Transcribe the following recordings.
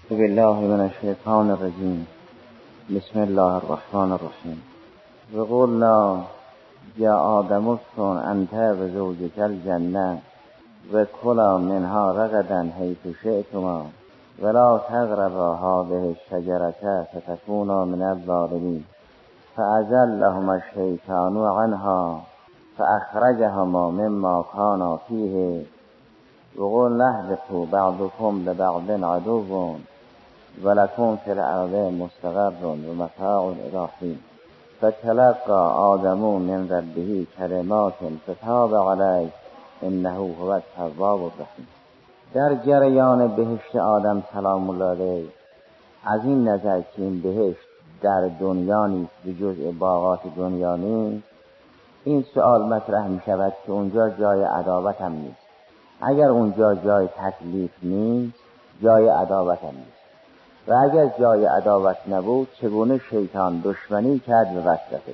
بالله من الشیطان الرجیم. بسم الله الرحمن الرحیم. وقلنا یا آدم اسکن انت و زوجک الجنه و کلا منها رغدا حیث شئتما ولا تقربا هذه الشجرة فتكونا من الظالمین. فأزلهما الشیطان عنها فأخرجهما مما كانا فيه وقلنا اهبطوا بعضكم لبعض عدو ولكم في الأرض مستقر ومتاع إلى حين. فتلقى آدم من ربه کلمات فتاب علیه انه هو التواب الرحیم. در جریان بهشت آدم سلام الله علیه از این نظر که این بهشت در دنیا نیست به جزء باغات دنیا نیست، این سوال مطرح می شود که اونجا جای عداوت هم نیست. اگر اونجا جای تکلیف نیست جای عداوت هم نیست و اگر جای عداوت نبود چگونه شیطان دشمنی کرد به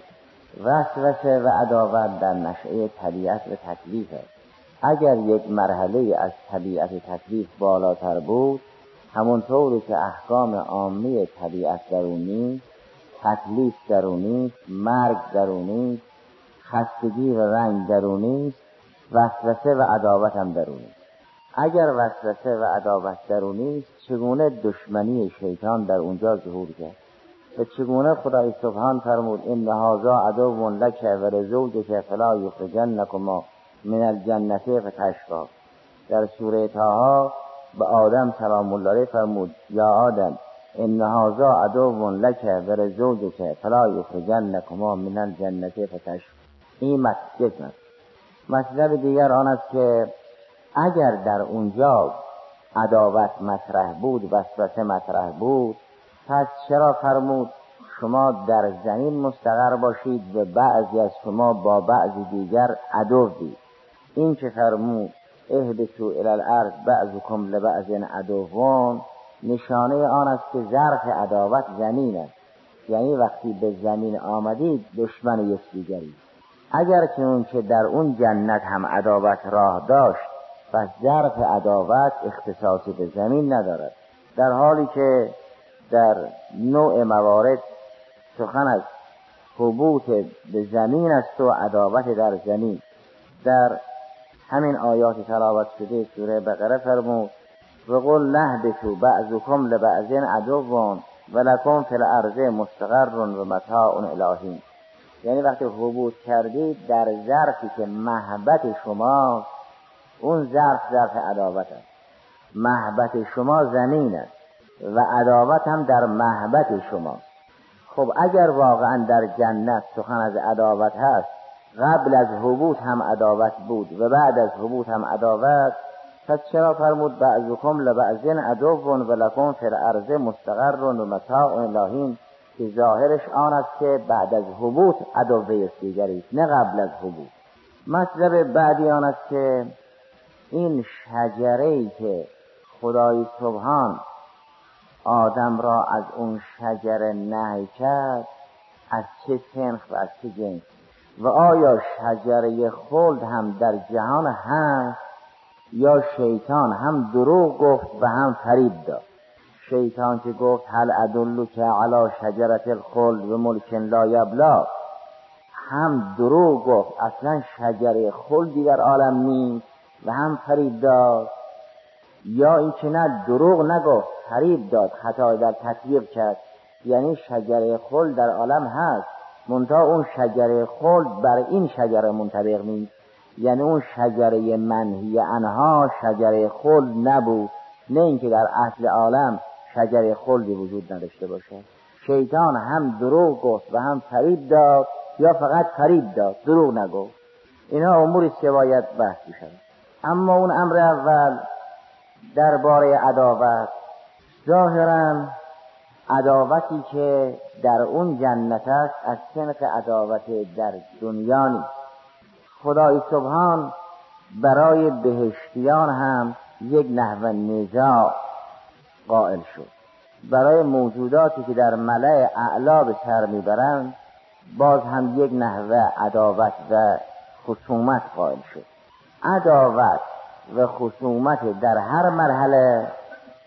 وسوسه و عداوت در نشأه طبیعت و تکلیف است. اگر یک مرحله از طبیعت تکلیف بالاتر بود، همونطوری که احکام عامه طبیعت درونی، تکلیف درونی، مرگ درونی، خستگی و رنج درونی، وسوسه و عداوت هم درونی. اگر وسوسه و عداوت درونی، چگونه دشمنی شیطان در اونجا ظهور کرد و چگونه خدای سبحان فرمود ان هذا عدو لک و لزوجک فلا یخرجنکما من الجنة فتشقی. در سوره طه به آدم سلام الله علیه فرمود یا آدم ان هذا عدو لک و لزوجک فلا یخرجنکما من الجنة فتشقی. این مطلب دیگر آن است که اگر در اونجا عداوت مطرح بود، وسوسه مطرح بود، پس چرا فرمود شما در زمین مستقر باشید و بعضی از شما با بعضی دیگر عدوید؟ این که فرمود اهبطوا الی الارض بعضکم لبعض عدو، نشانه آن است که ظرف عداوت زمین است. یعنی وقتی به زمین آمدید دشمن یکدیگرید. اگر که اون که در اون جنت هم عداوت راه داشت، پس ظرف عداوت اختصاصی به زمین ندارد، در حالی که در نوع موارد سخن از هبوط به زمین است و عداوت در زمین. در همین آیات تلاوت شده سوره بقره فرمود وقل اهبطوا بعضکم لبعض عدو ولکم فی الارض مستقر و متاع الی حین. یعنی وقتی هبوط کردید در ظرفی که محبت شما، اون ظرف عداوت است. محبت شما زمین است و عداوت هم در محبت شما. خب اگر واقعا در جنت سخن از عداوت هست، قبل از هبوط هم عداوت بود و بعد از هبوط هم عداوت، پس چرا فرمود بعضکم لبعض عدو ولکم فی الارض مستقر و متاع الی حین؟ که ظاهرش آن است که بعد از هبوط عدو یکدیگری، نه قبل از هبوط. مطلب بعدی آن است که این شجره‌ای که خدای سبحان آدم را از اون شجره نهی کرد، از چه سنخ و از چه جنس، و آیا شجره خلد هم در جهان هست یا شیطان هم دروغ گفت و هم فریب داد؟ شیطان که گفت هل ادلک علی شجرة الخلد و ملک لا یبلی، هم دروغ گفت، اصلا شجره خلدی در عالم نیست و هم فریب داد. یا این که نه دروغ نگفت، فریب داد، خطا در تطبیق کرد. یعنی شجره خلد در عالم هست، منتها اون شجره خلد بر این شجره منطبق نیست. یعنی اون شجره منهی عنها شجره خلد نبود، نه اینکه در اصل عالم شجره خلدی وجود نداشته باشد. شیطان هم دروغ گفت و هم فریب داد، یا فقط فریب داد، دروغ نگفت. اینها اموری است که باید بحث بشود. اما اون امر اول درباره عداوت، ظاهرا عداوتی که در اون جنت است از سنخ عداوت در دنیا نیست. خدای سبحان برای بهشتیان هم یک نحو نزاع قائل شد. برای موجوداتی که در ملأ اعلا به سر میبرند باز هم یک نحو عداوت و خصومت قائل شد. عداوت و خصومت در هر مرحله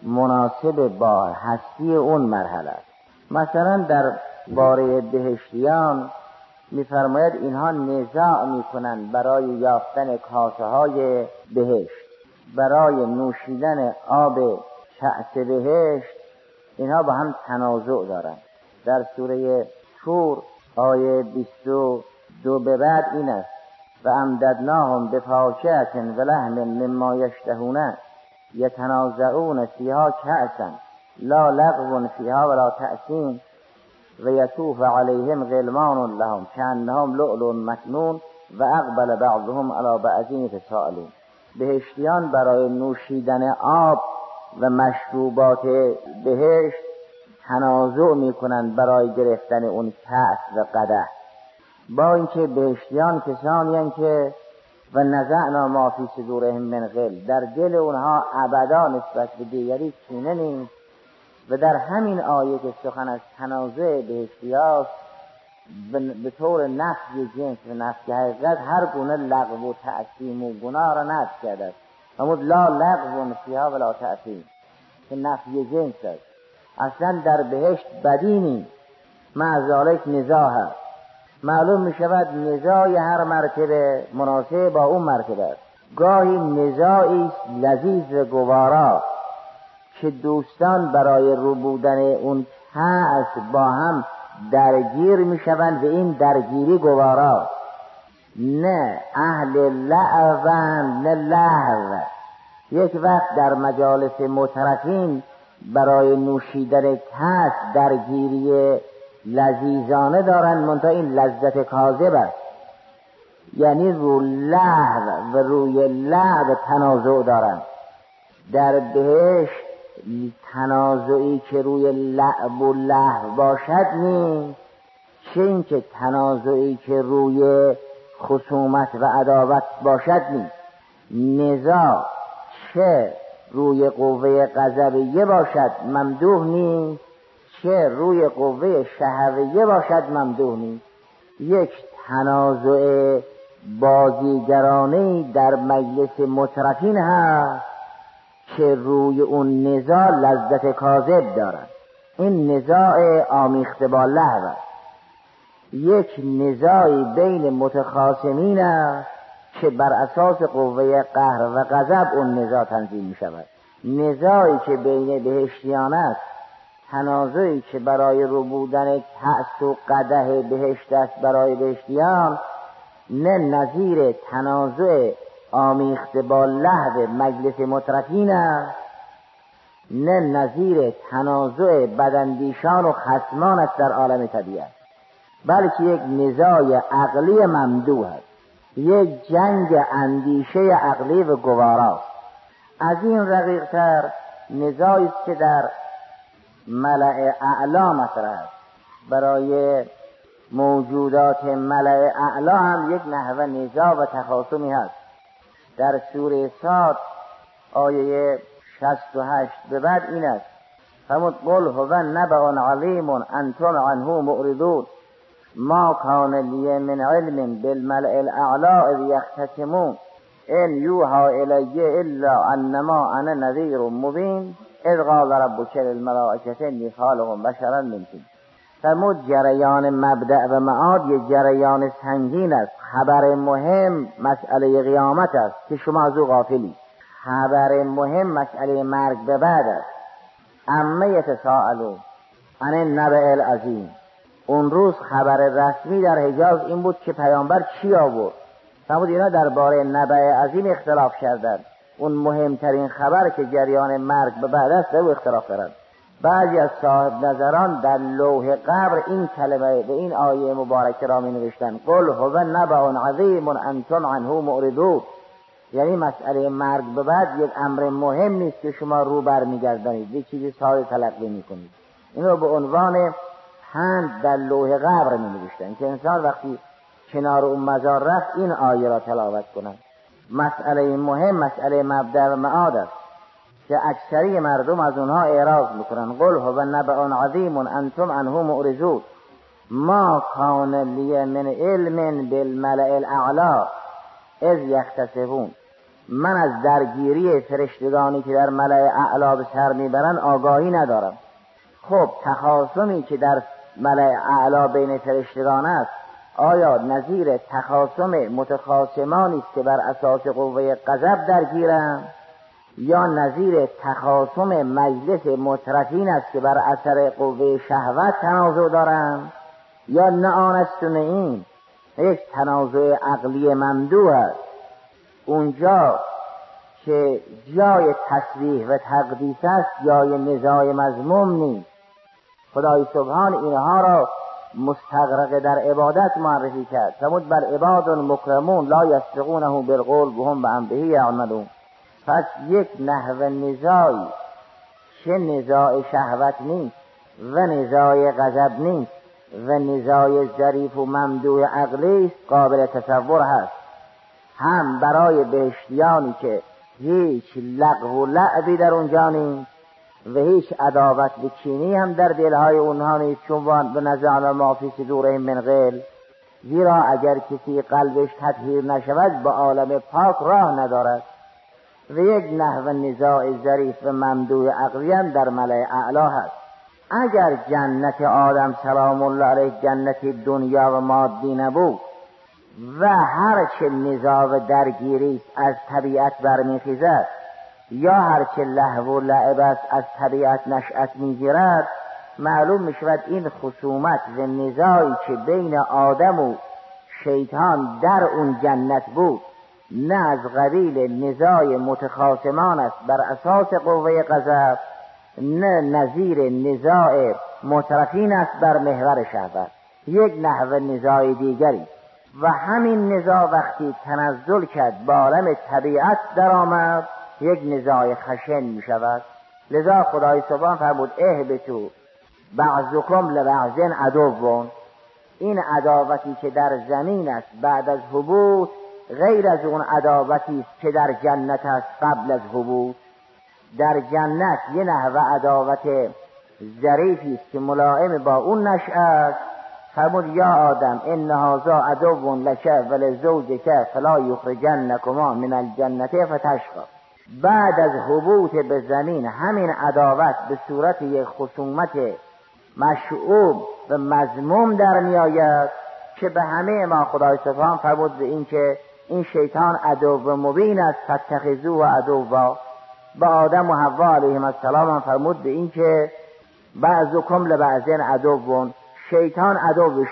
مناسب با هستی اون مرحله است. مثلا در باره بهشتیان می‌فرماید اینها نزاع می‌کنند برای یافتن کاسه های بهشت، برای نوشیدن آب کأس بهشت. اینها با هم تنازع دارند. در سوره طور آیه 22 به بعد این است: و امددناهم بفاکهة و لحم مما یشتهون یتنازعون فیها کأسا لا لغو فیها ولا تأثیم و یطوف علیهم غلمان لهم کأنهم لؤلؤ مکنون و اقبل بعضهم علی بعض یتساءلون. بهشتیان برای نوشیدن آب و مشروبات بهشت تنازع میکنند برای گرفتن اون کأس و قدح، با اینکه بهشتیان کسانی هستند که و نزعنا ما فی صدورهم من غل، در دل اونها ابدا نسبت به دیگری کینه نیست. و در همین آیه که سخن از تنازع بهشتی است، به طور نفی جنس و نفی حقیقت هر گونه لغو و تأثیم و گناه را نفی کرده است. همون لا لغو فیها ولا تأثیم که نفی جنس است. اصلا در بهشت بدی نیست، مع ذالک نزاع هست. معلوم می شود نزاع هر مرتبه مناسب با اون مرتبه است. گاهی نزاعی لذیذ و گوارا که دوستان برای ربودن اون کأس با هم درگیر می شوند و این درگیری گوارا، نه اهل لعبن نه لهو. یک وقت در مجالس مترفین برای نوشیدن کأس درگیری لذیذانه دارن، منتها این لذت کاذب است، یعنی رو لهو و روی لعب تنازع دارن. در بهشت تنازعی که روی لعب و لهو باشد نیست، چه این که تنازعی که روی خصومت و عداوت باشد نیست. نزاع چه روی قوه غضبیه باشد ممدوح نیست، چه روی قوه شهویه باشد ممدوح نیست. یک تنازع بازیگرانه در مجلس مترفین هست که روی اون نزاع لذت کاذب دارد. این نزاع آمیخته با لهو است. یک نزاعی بین متخاصمین است که بر اساس قوه قهر و غضب اون نزاع تنظیم می شود. نزاعی که بین بهشتیان است، تنازعی که برای ربودن کأس و قدح بهشت است برای بهشتیان، نه نظیر تنازع آمیخته با لهو مجلس مترفین است، نه نظیر تنازع بداندیشان و خصمان است در عالم طبیعت، بلکه یک نزاع عقلی ممدوح است، یک جنگ اندیشه عقلی و گواراست. از این رقیق‌تر نزاعی است که در ملأ اعلا مطرح است. برای موجودات ملأ اعلا هم یک نحو نزاع و تخاصمی هست. در سوره صاد آیه 68 به بعد این است: فرمود قل هو نبأ عظیم انتم عنه معرضون ما کان لی من علم بالملأ الاعلی اذ یختصمون ان یوحی الی الا انما انا نذیر مبین اذ قال ربک للملائکة انی خالق بشرا من طین. فرمود جریان مبدأ و معاد یک جریان سنگین است. خبر مهم مسئله قیامت است که شما از او غافلی. خبر مهم مسئله مرگ به بعد است. اما یتساءلون عن النبأ العظیم. اون روز خبر رسمی در حجاز این بود که پیامبر چی آورد. فرمود اینا درباره نبأ عظیم اختلاف کردند. اون مهمترین خبر که جریان مرگ به بعد است او اختلاف دارند. بعضی از صاحب نظران در لوح قبر این کلمه به این آیه مبارکه را می نوشتند: قل هو نبأ عظیم انتم عنه معرضون. یعنی مسئله مرگ به بعد یک امر مهم نیست که شما رو برمیگردانید، یک چیزی ساده تلقی میکنید. این رو به عنوان پند در لوح قبر می نوشتند که انسان وقتی کنار اون مزار رفت این آیه را تلاوت کنند. مسئله مهم مسئله مبدأ و معاد است که اکثری مردم از اونها اعراض میکنن. قل هو نبأ عظیم انتم عنه معرضون ما کان لی من علم بالملأ الاعلی اذ یختصمون. من از درگیری فرشتگانی که در ملأ اعلی به سر میبرن آگاهی ندارم. خب تخاصمی که در ملأ اعلی بین فرشتگان است آیا نظیر تخاصم متخاصمانی است که بر اساس قوه غضب درگیرند، یا نظیر تخاصم مجلس مترفین است که بر اثر قوه شهوت تنازع دارند، یا نه آن است و نه این؟ یک تنازع عقلی ممدوح است. اونجا که جای تسبیح و تقدیس است جای نزاع مذموم نیست. خدای سبحان اینها را مستغرق در عبادت معرفی کرد. فرمود بل عباد مکرمون لا یسبقونه بالقول وهم بامره یعملون. پس یک نحو نزاعی چه نزاع شهوت نیست و نزاع غضب نیست و نزاع ظریف و ممدوح عقلی است، قابل تصور هست. هم برای بهشتیانی که هیچ لغو و لعبی در اونجا نیست و هیچ عداوت و کینی هم در دلهای اونها نیست، چون به نزعنا ما فی صدورهم من غل. زیرا اگر کسی قلبش تطهیر نشود به عالم پاک راه ندارد. و یک نحو نزاع ظریف و ممدوح عقلی هم در ملأ اعلی هست. اگر جنت آدم سلام الله علیه جنت دنیا و مادی نبود و هرچه نزاع و درگیری از طبیعت برمیخیزد یا هرچه لهو و لعب است از طبیعت نشأت میگیرد، معلوم میشود این خصومت و نزاعی که بین آدم و شیطان در اون جنت بود نه از قبیل نزاع متخاصمان است بر اساس قوه غضب، نه نظیر نزاع مترفین است بر محور شهوت، یک نحو نزاع دیگری. و همین نزاع وقتی تنزل کرد با عالم طبیعت در آمد یک نزاع خشن می شود. لذا خدای سبحان فرمود اهبطوا بعضکم لبعض عدو. این عداوتی که در زمین است بعد از هبوط غیر از اون عداوتی است که در جنت است قبل از هبوط. در جنت یه نحو عداوت ظریفی است که ملائم با اون نشأه است. فرمود یا آدم ان هذا عدو لک ولزوجک فلا یخرجنکما من الجنة فتشقی. بعد از هبوط به زمین همین عداوت به صورت یک خصومت مشعوب و مذموم در می آید که به همه ما خدای سبحان فرمود به این که این شیطان عدو مبین است فاتخذوه عدوا. با آدم و حوا علیهم السلام فرمود به این که بعضکم لبعض عدو. شیطان عدو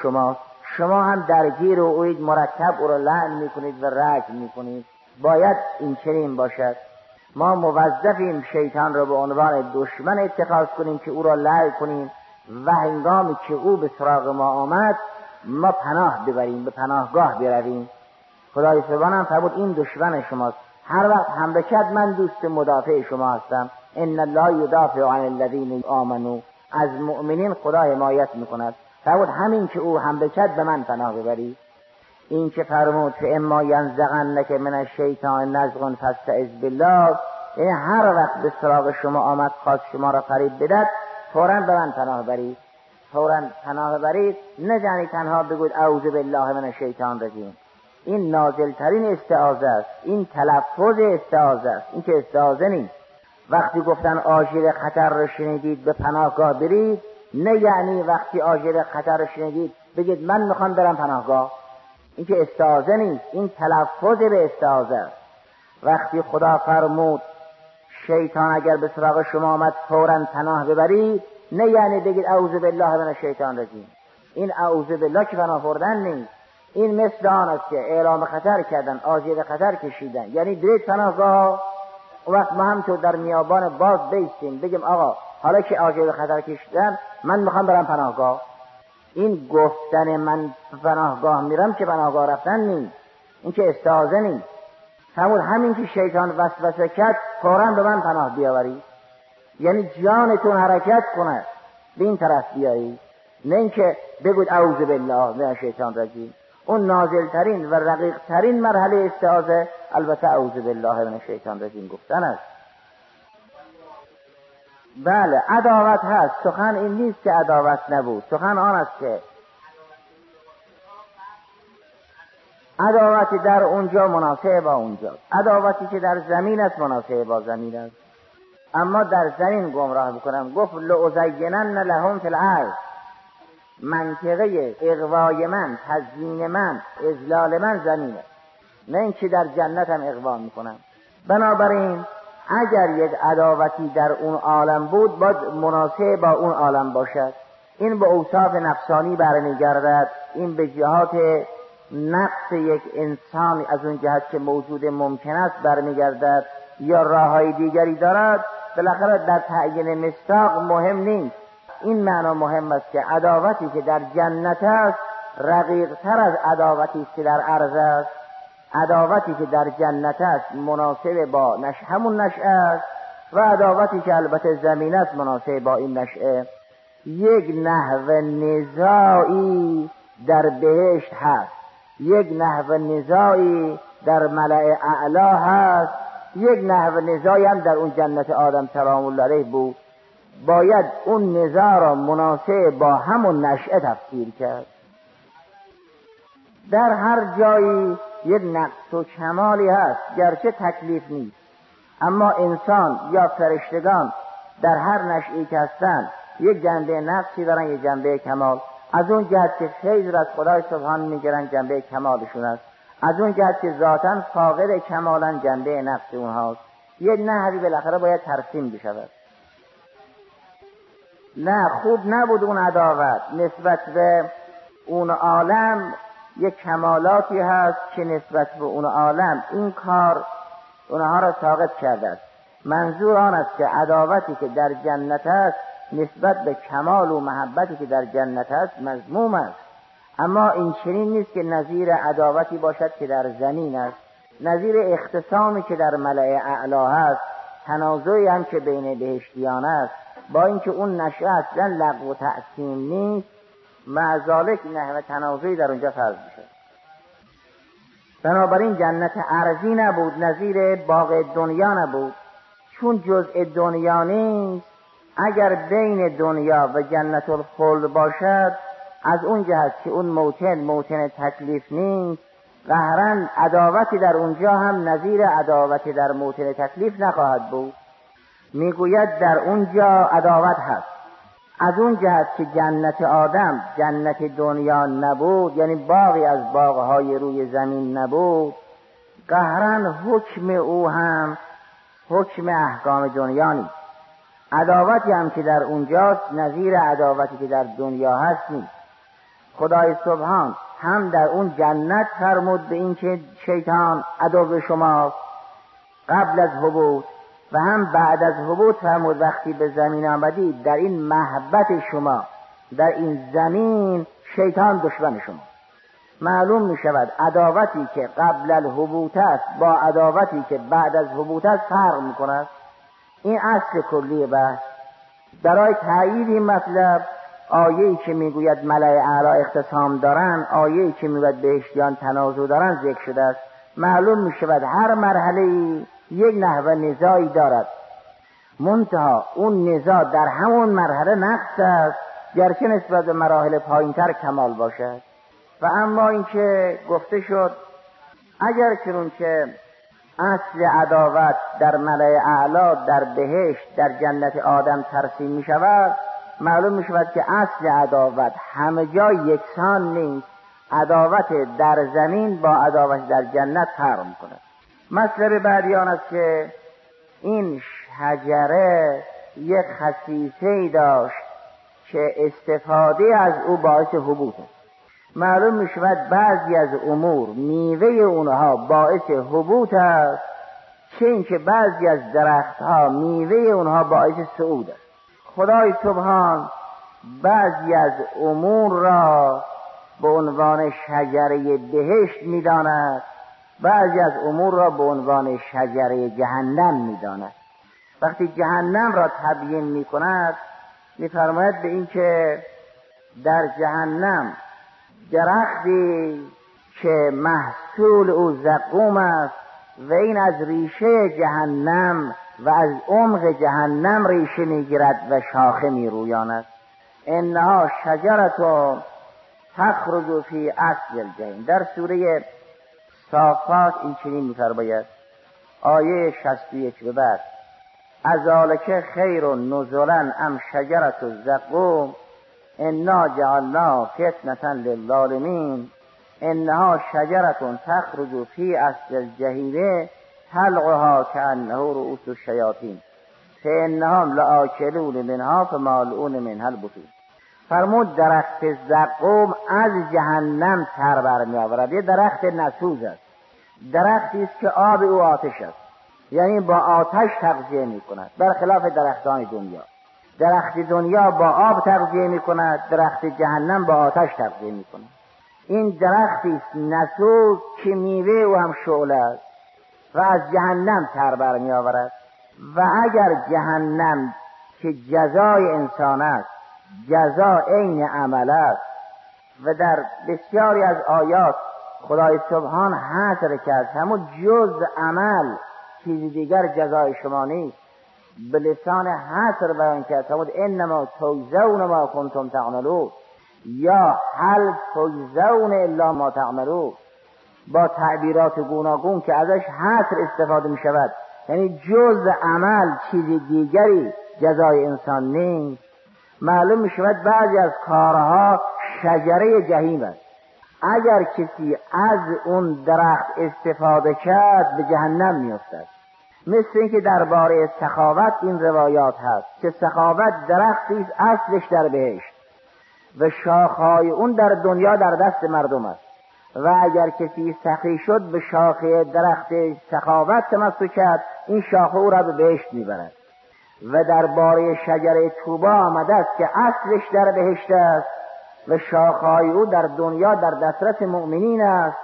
شما هم درگیر و اوید، مرتب او را لعن میکنید و رجم میکنید. باید این چنین باشد. ما موظفیم شیطان را به عنوان دشمن اتخاذ کنیم که او را لعن کنیم و هنگامی که او به سراغ ما آمد ما پناه ببریم، به پناهگاه برویم. خدای سبحانه هم فرمود این دشمن شماست، هر وقت حمله کرد من دوست مدافع شما هستم. ان الله یدافع عن الذین آمنوا. از مؤمنین خدا حمایت میکند. فرمود همین که او حمله کرد به من پناه ببرید. این که فرمود فاما ینزغنک من الشیطان نزغ فاستعذ بالله، یعنی هر وقت به سراغ شما آمد خواست شما را فریب بدهد فوراً به من پناه برید. فوراً پناه برید، نه یعنی تنها بگوید اعوذ بالله من الشیطان الرجیم. این نازل ترین استعاذه است، این تلفظ استعاذه است، این که استعاذه نیست. وقتی گفتن آژیر خطر را شنیدید به پناهگاه برید، نه یعنی وقتی آژیر خطر را شنیدید بگید من میخوام برم پناهگاه. این که استعاذه نیست، این تلفظ به استعاذه است. وقتی خدا فرمود شیطان اگر به سراغ شما آمد فوراً پناه ببرید، نه یعنی بگید اعوذ بالله من الشیطان الرجیم. این اعوذ بالله که پناه بردن نیست. این مثل آن است که اعلام خطر کردن، آژیر خطر کشیدن، یعنی برید پناهگاه. وقت ما هم تو در میابان باز بیستیم بگیم آقا حالا که آژیر خطر کشیدن من میخوام برم پناهگاه. این گفتن من پناهگاه میرم که پناهگاه رفتن نیست، این که استعاذه نیست. فرمود همین که شیطان وسوسه کرد فوراً به من پناه بیاورید، یعنی جانتون حرکت کنه به این طرف بیایید، نه اینکه بگوید اعوذ بالله من الشیطان الرجیم. اون نازل ترین و رقیق ترین مرحله استعاذه البته اعوذ بالله من الشیطان الرجیم گفتن است. بله عداوت هست، سخن این نیست که عداوت نبود، سخن آن است که عداوتی در اونجا مناسب با اونجا، عداوتی که در زمین است مناسب با زمین است. اما در زمین گمراه بکنم، گفت لأزینن لهم فی الارض، منطقه اغوای من، تزیین من، اذلال من زمینه، نه اینکه در جنتم اغوا میکنم. بنابراین اگر یک عداوتی در اون عالم بود باید مناسب با اون عالم باشد. این به اوصاف نفسانی برمیگردد، این به جهات نفس یک انسان از اون جهت که موجود ممکن است برمیگردد، یا راههای دیگری دارد. بالاخره در تعیین مصداق مهم نیست. این معنا مهم است که عداوتی که در جنت است رقیق تر از عداوتی که در ارض است. عداوتی که در جنت است مناسب با همون نشأه است و عداوتی که البته زمین است مناسب با این نشأه. یک نحو نزاعی در بهشت هست، یک نحو نزاعی در ملأ اعلی هست، یک نحو نزاعی هم در اون جنت آدم سلام الله علیه بود. باید اون نزاع را مناسب با همون نشأه تفسیر کرد. در هر جایی یک نقص و کمالی هست، گرچه تکلیف نیست، اما انسان یا فرشتگان در هر نشئی که هستند یک جنبه نقصی دارن، یک جنبه کمال. از اون جهت که فیض را از خدای سبحان میگیرن جنبه کمالشون است، از اون جهت که ذاتاً فاقد کمالن جنبه نقص اونهاست. یک نحوی بالاخره باید ترسیم بشود. نه خوب نبود اون عداوت نسبت به اون عالم، یک کمالاتی هست که نسبت به اون عالم این کار اونها را ساقط کرده است. منظور آن است که عداوتی که در جنت است نسبت به کمال و محبتی که در جنت است مذموم است، اما این چنین نیست که نظیر عداوتی باشد که در زمین است. نظیر اختصامی که در ملأ اعلی است، تنازعی هم که بین بهشتیان است، با اینکه اون نشأه اصلا لغو و تقسیم نیست، مع ذالک نحو تنازعی در اونجا فرض میشه. بنابراین جنت ارضی نبود، نظیر باغ دنیا نبود. چون جزء دنیا نیست، اگر بین دنیا و جنت الخلد باشد، از اون جهت که اون موطن تکلیف نیست، قهرن عداوتی در اونجا هم نظیر عداوتی در موطن تکلیف نخواهد بود. میگوید در اونجا عداوت هست. از اون جهت که جنت آدم جنت دنیا نبود، یعنی باغی از باغهای روی زمین نبود، قهرن حکم او هم حکم احکام دنیا نیست. عداوتی هم که در اونجاست نظیر عداوتی که در دنیا هست نیست. خدای سبحان هم در اون جنت فرمود به این که شیطان عدو شما قبل از هبوط، و هم بعد از هبوط فرمود وقتی به زمین آمدید در این محبت شما در این زمین شیطان دشمن شما. معلوم می شود عداوتی که قبل الهبوط است با عداوتی که بعد از هبوط است فرق می کند. این اصل کلی بحث. برای تایید این مطلب آیه‌ای که میگوید ملأ اعلی اختصام دارن، آیه‌ای که میگوید بهشتیان تنازع دارن ذکر شده است. معلوم می شود هر مرحله یک نحو نزاعی دارد، منتها اون نزاع در همون مرحله نقص است، گرچه نسبت به مراحل پایینتر کمال باشد. و اما اینکه گفته شد اگر چون که اصل عداوت در ملأ اعلی در بهشت در جنت آدم ترسیم می شود، معلوم می شود که اصل عداوت همه جا یکسان نیست. عداوت در زمین با عداوت در جنت فرق می کند. مطلب بعدی آن است که این شجره یک خصیصه‌ای داشت که استفاده از او باعث هبوط است. معلوم می شود بعضی از امور میوه اونها باعث هبوط است، چه اینکه بعضی از درختها میوه اونها باعث صعود است. خدای سبحان بعضی از امور را به عنوان شجره بهشت می داند، بعضی از امور را به عنوان شجره جهنم می داند. وقتی جهنم را تبیین می کند می فرماید به این که در جهنم درختی که محصول او زقوم است و این از ریشه جهنم و از عمق جهنم ریشه می گیرد و شاخه می رویاند. انها شجرة تخرج فی اصل الجحیم. در سوره صافات این چنین می‌فرماید، آیه 61 به بعد: ازالک خیر نزلا ام شجرة الزقوم انا جعلناها فتنة للظالمین انها شجرة تخرج فی اصل الجحیم طلعها كأنه رؤوس الشیاطین فانهم لآکلون منها فمالئون منها البطون. فرمود درخت زقوم از جهنم تر برمی آورد. یه درخت نسوز است، درختی است که آب او آتش است، یعنی با آتش تغذیه می کند، برخلاف درختان دنیا. درخت دنیا با آب تغذیه می کند، درخت جهنم با آتش تغذیه می کند. این درختی است نسوز که میوه او هم شعله است و از جهنم تر برمی آورد. و اگر جهنم که جزای انسان است، جزا عین عمل است و در بسیاری از آیات خدای سبحان حصر کرد همون جز عمل چیزی دیگر جزای شما نیست، به لسان حصر بیان کرد فرمود انما تجزون ما کنتم تعملون یا هل تجزون الا ما تعملون، با تعبیرات گوناگون که ازش حصر استفاده می شود، یعنی جز عمل چیزی دیگری جزای انسان نیست. معلوم می شود بعضی از کارها شجره جهیم است. اگر کسی از اون درخت استفاده کرد به جهنم می افتد. مثل اینکه درباره سخاوت این روایات هست که سخاوت درختی است اصلش در بهشت و شاخهای اون در دنیا در دست مردم است و اگر کسی سخی شد به شاخه درخت سخاوت تمسک کرد، این شاخه او را به بهشت میبرد. و درباره شجره طوبی آمده است که اصلش در بهشت است و شاخهای او در دنیا در دسترس مؤمنین است.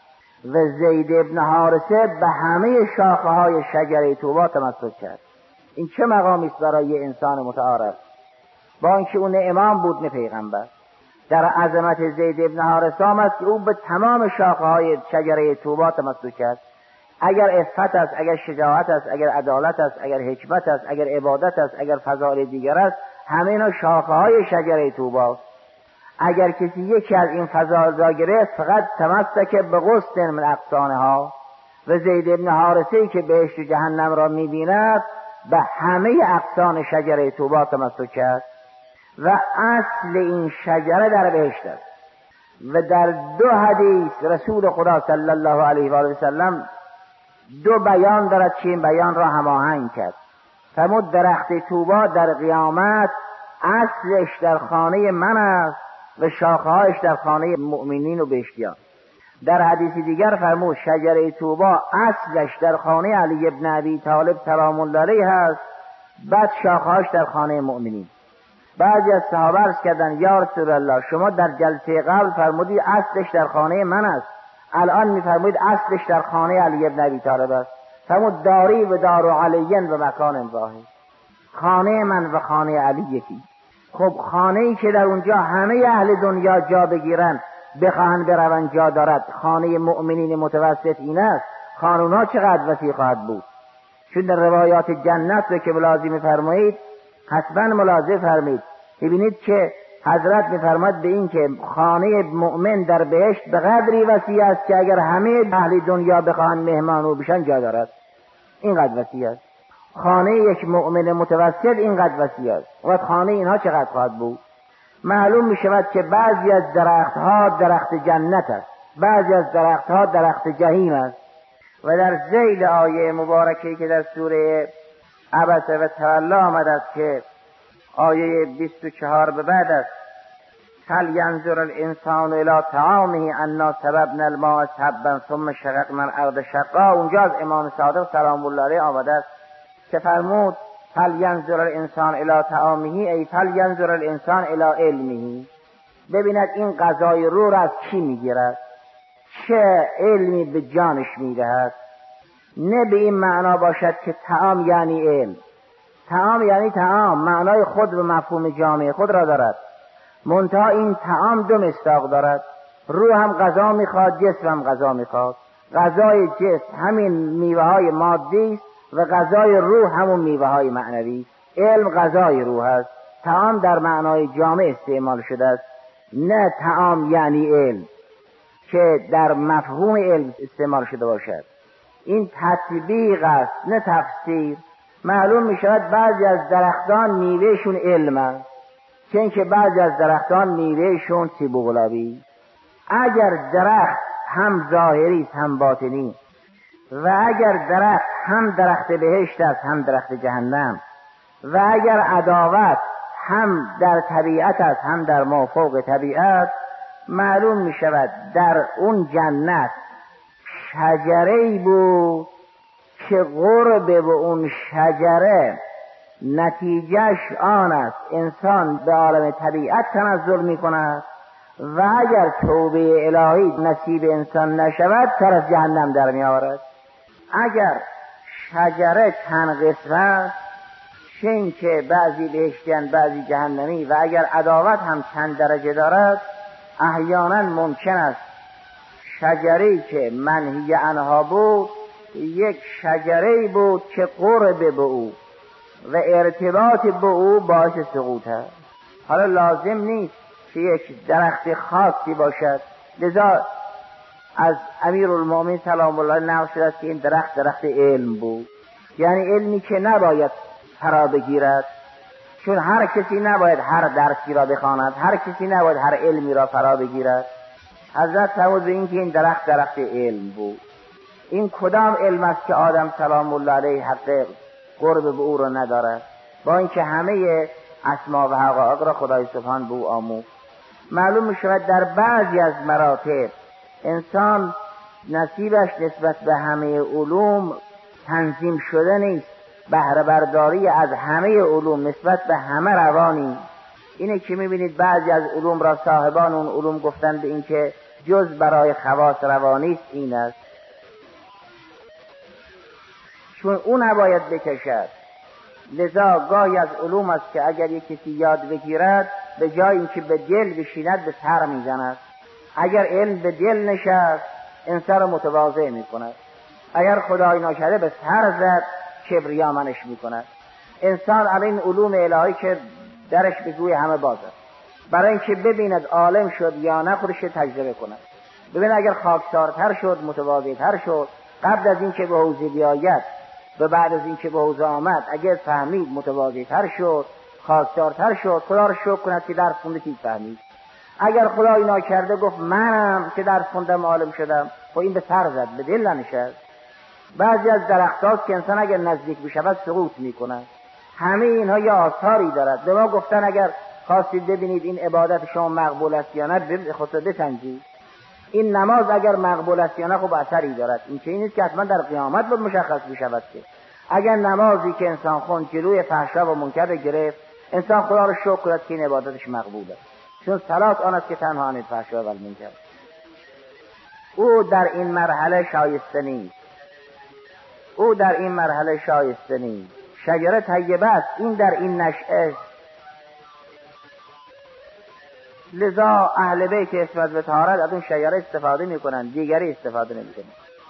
و زید ابن حارثه به همه شاخه های شجره طوبی تمسک کرد. این چه مقامی است برای انسان متعارف، با اینکه اون نه امام بود نه پیغمبر. در عظمت زید ابن حارثه است که او به تمام شاخه های شجره طوبی تمسک کرد. اگر عفت است، اگر شجاعت است، اگر عدالت است، اگر حکمت است، اگر عبادت است، اگر فضائل دیگر است، همه اینا شاخه های شجره طوبی است. اگر کسی یکی از این فضائل را گرفت فقط تمسک به غصن من اغصانها. و زید ابن حارثه‌ای که بهشت و جهنم را می‌بیند به همه اغصان شجره طوبی تمسک کرد و اصل این شجره در بهشت است. و در دو حدیث رسول خدا صلی الله علیه و آله و سلم دو بیان دارد که این بیان را هماهنگ کرد. فرمود درخت طوبی در قیامت اصلش در خانه من است و شاخه‌هایش در خانه مؤمنین و بهشتیان. در حدیث دیگر فرمود شجره طوبی اصلش در خانه علی ابن ابی طالب سلام الله علیه است، بعد شاخه‌هاش در خانه مؤمنین. بعضی از صحابه عرض کردن یا رسول الله شما در جلسه قبل فرمودید اصلش در خانه من است، الان می‌فرمایید اصلش در خانه علی ابن ابی طالب است. فرمود داری و دار علی و مکان واحد، خانه من و خانه علی یکی. خب خانه‌ای که در اونجا همه اهل دنیا جا بگیرن بخواهن بروند جا دارد، خانه مؤمنین متوسط این است، خانونا چقدر وسیع خواهد بود. چون در روایات جنت رو که ملاحظه می‌فرمایید حتما ملاحظه فرمایید، ببینید که حضرت می‌فرماید به این که خانه مؤمن در بهشت به قدری وسیع است که اگر همه اهل دنیا بخواهن مهمان او بشن جا دارد. اینقدر وسیع است خانه یک مؤمن متوسط، اینقدر وسیع است. و خانه اینها چقدر خواهد بود؟ معلوم می شود که بعضی از درختها درخت جنت است، بعضی از درختها درخت جهیم است. و در ذیل آیه مبارکه‌ای که در سوره عبس و تولی آمده است که آیه 24 به بعد است، هل ینظر الانسان الی طعامه انا صببنا الماء صبا ثم شققنا الارض شقا. اونجا از امام صادق سلام الله علیه آمده است که فرمود هل ینظر الانسان الی طعامه ای هل ینظر الانسان الی علمه. ببیند این غذای رو را از کی میگیرد، چه علمی به جانش میدهد. نه به این معنا باشد که طعام یعنی علم. طعام یعنی طعام، معنای خود و مفهوم جامع خود را دارد، منتها این طعام دو مصداق دارد. روح هم غذا میخواد، جسم هم غذا میخواد. غذای جسم همین میوه های مادی است و غذای روح همون میوه های معنوی است. علم غذای روح است. طعام در معنای جامع استعمال شده است، نه طعام یعنی علم. که در مفهوم علم استعمال شده باشد. این تطبیق است نه تفسیر. معلوم می شود بعضی از درختان میوهشون علم است، که اینکه بعضی از درختان میوهشون سیب و گلابی. اگر درخت هم ظاهری است هم باطنی و اگر درخت هم درخت بهشت است هم درخت جهنم و اگر عداوت هم در طبیعت است هم در مافوق طبیعت، معلوم می شود در اون جنت شجره‌ای بود که قرب به اون شجره نتیجهش آن است انسان به عالم طبیعت تنزل می کند و اگر توبه الهی نصیب انسان نشود سر از جهنم در می آورد. اگر شجره چند قسم است، چون که بعضی بهشتیان بعضی جهنمی، و اگر عداوت هم چند درجه دارد، احیانا ممکن است شجره‌ای که منهی عنها بود یک شجره‌ای بود که قرب به او و ارتباط به او باعث سقوط است. حالا لازم نیست که یک درخت خاصی باشد. لذا از امیرالمومنین سلام الله نقل شده است که این درخت علم بود، یعنی علمی که نباید فرا بگیرد، چون هر کسی نباید هر درسی را بخواند، هر کسی نباید هر علمی را فرا بگیرد. حضرت فرمود به این که این درخت علم بود. این کدام علم است که آدم سلام الله علیه حق قرب به او را ندارد، با اینکه همه اسما و حقایق را خدای سبحان به او آموخت. معلوم می شود در بعضی از مراتب انسان نصیبش نسبت به همه علوم تنظیم شده نیست، بهره برداری از همه علوم نسبت به همه روانی. اینه که میبینید بعضی از علوم را صاحبان اون علوم گفتن به این که جز برای خواص روانی است این است، چون اون نباید بکشد. لذا گاهی از علوم است که اگر یک کسی یاد بگیرد به جای اینکه به دل بشیند به سر میزند. اگر علم به دل نشست انسان را متواضع میکند، اگر خدای ناکرده به سر زد کبریا منش میکند. انسان علی این علوم الهی که درش به گوی همه باز است، برای اینکه ببیند عالم شد یا نه خودش تجربه کند. ببین اگر خاکسارتر شد متواضع‌تر شد، قبل از اینکه به حوزه بیاید و بعد از اینکه به حوزه آمد اگر فهمید متواضع‌تر شد خاکسارتر شد، خدا را شکر کند که درس خونده چیز فهمید. اگر خدای ناکرده گفت منم که درس خوندم عالم شدم، خب این به سر زد به دل ننشست. بعضی از درخت‌ها که انسان اگر نزدیک بشود سقوط می‌کند. همه اینها یا آثاری دارد. به ما گفتن اگر خواستید ببینید این عبادت شما مقبول است یا نه خودت بسنجید. این نماز اگر مقبول است یا نه خب اثری دارد. این چه نیست که حتما در قیامت بود مشخص بشود که اگر نمازی که انسان خوند جلوی فحشا و منکر گرفت، انسان خدا رو شکر کند که این عبادتش مقبول است، چون صلات آن است که تنها عن الفحشاء و المنکر. او در این مرحله شایسته نیست. شجره طیبه است، این در این نشأه. لذا اهل بیت عصمت و طهارت از اون شجره استفاده میکنن، دیگری استفاده نمیکنن.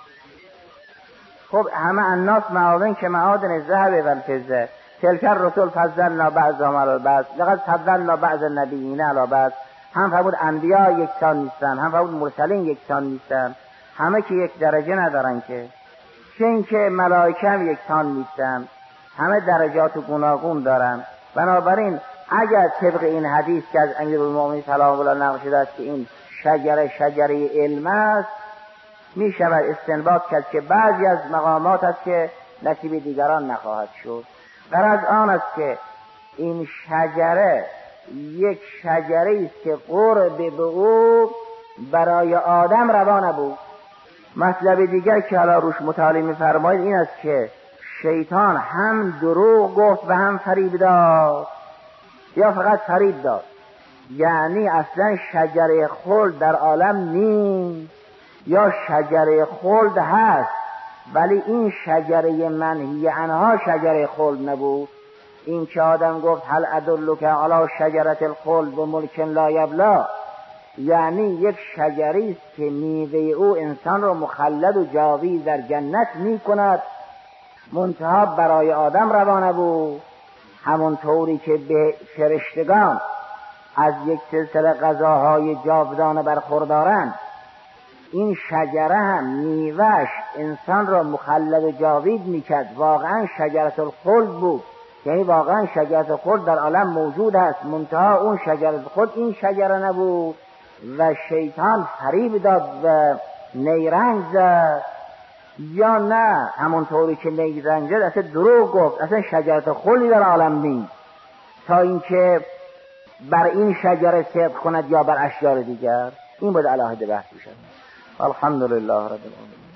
خب همه الناس معادن که معادن الذهب و الفضه، تلک الرسل فضلنا بعضهم علی بعض لقد فضلنا بعض النبیین علی بعض. هم فرمود انبیا یکسان نیستن، هم فرمود مرسلین یکسان نیستن، همه که یک درجه ندارن که. چون که ملائکه هم یکسان نیستن، همه درجات گوناگون دارن. بنابراین اگر طبق این حدیث که از امیرالمومنین سلام الله نقل شده است که این شجره علم است، می شود استنباط کرد که بعضی از مقامات است که نصیب دیگران نخواهد شد. غرض آن است که این شجره یک شجره است که قرب به او برای آدم روا نبود. مطلب دیگر که حالا روش مطالعه می‌فرمایید این است که شیطان هم دروغ گفت و هم فریب داد، یا فقط فریب داد. یعنی اصلا شجره خلد در عالم نیست، یا شجره خلد هست ولی این شجره منهی عنها شجره خلد نبود. این که آدم گفت هل ادلک علی شجرة الخلد و ملک لا یبلی، یعنی یک شجری است که میوه او انسان را مخلد و جاوید در جنت می کند، منتها برای آدم روا نبود. همونطوری که به فرشتگان از یک سلسله غذاهای جاودانه برخوردارند، این شجره هم میوهش انسان را مخلد جاوید میکرد، واقعا شجرت الخلد بود، یعنی واقعا شجرت الخلد در عالم موجود است، منتها اون شجرت الخلد این شجره نبود و شیطان فریب داد و نیرنگ زد، یا نه همونطوری که نیرنگ زد اصلا دروغ گفت، اصلا شجرت خلدی در عالم نیست تا اینکه بر این شجره صدق کند یا بر اشجار دیگر. این بود علاهده بحث بشد. الحمدلله رب العالمین.